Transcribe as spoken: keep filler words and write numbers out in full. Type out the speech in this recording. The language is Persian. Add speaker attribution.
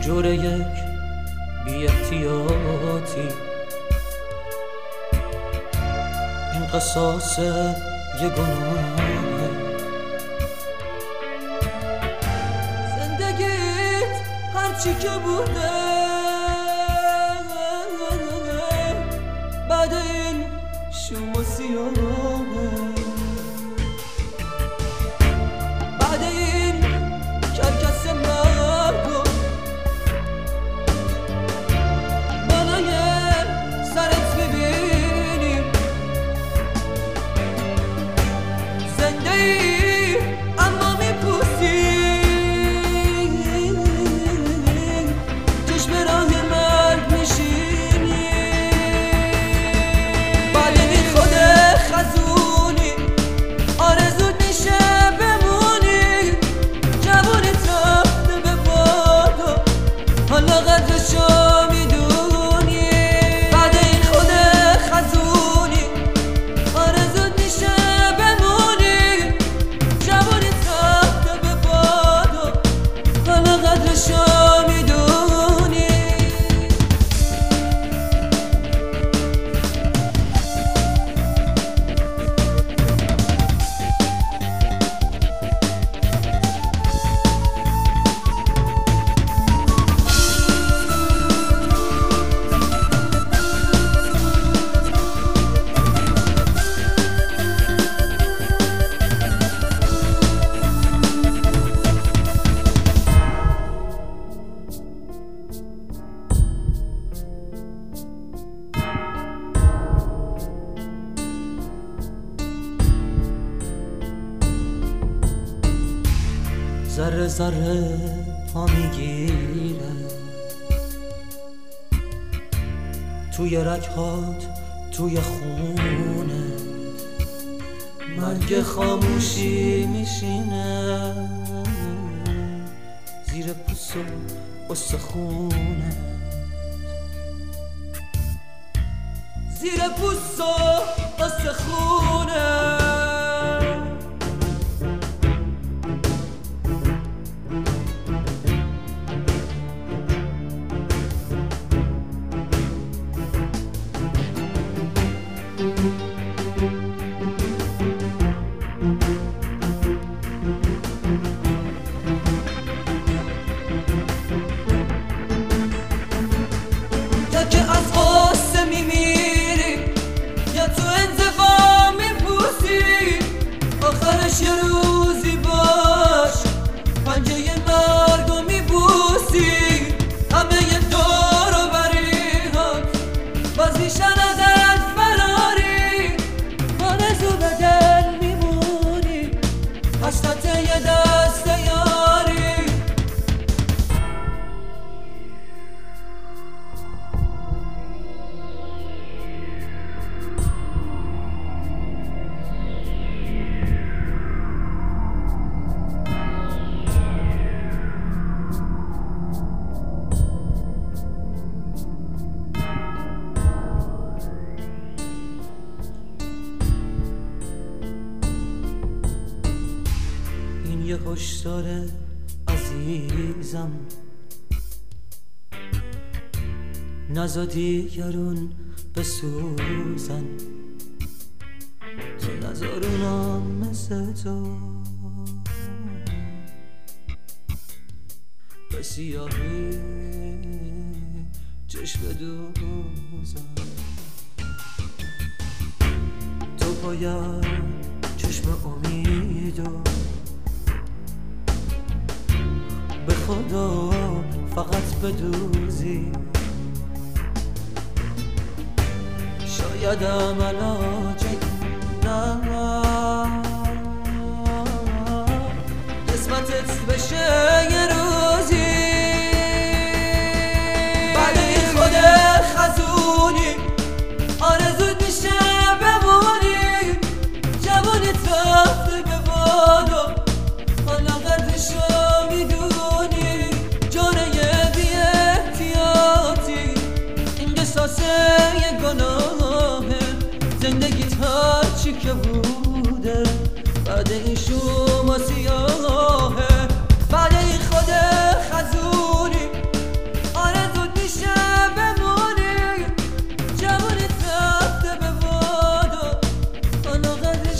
Speaker 1: جور یک بی احتیاطی، این قصاص یه گناهه. زندگیت هرچی که بوده بعد این شوم و سیاهه، بعد این کرکس مردم بالای سرت میبینی. زنده ای اما میپوسی، چشم راه مرگ میشینی. بالینی خود خزونی، آرزود میشه بمونی. جوونی رفته به بادا، حالا قدرشو میدونی. بعد این خود خزونی، آرزود میشه بمونی. جوونی رفته به بادا، حالا قدرشو میدونی. ذره ذره پا میگیره توی رگهات، توی خونه. مرگ خاموشی میشینه زیر پوست و استخونه، زیر پوست و استخونه. یا که از غصه میمیری، یا تو انزوا میپوسی. آخرش یه روزی باش پنجه مرگو میبوسی. همه یه دور و بریات باز میشن ازت فراری. آرزو به دل میمونی، حسرت یه دست یاری. یه هشدار عزیزم، نزا دیگرون بسوزن. تو نزار اونا مثل تو به سیاهی چشم دوزن. تو باید چشم امیدو به خدا فقط بدوزی. شایدم علاجی نه، قسمتت بشه یه روزی. بعد این خود خزونی، آرزود میشه بمونی. جوونی رفته به بادا، حالا قدرشو میدونی. جانه یه بی احتیاطی، این قصاص یه گناهه. زندگیت هرچی که بوده بعد این شوم و سیاه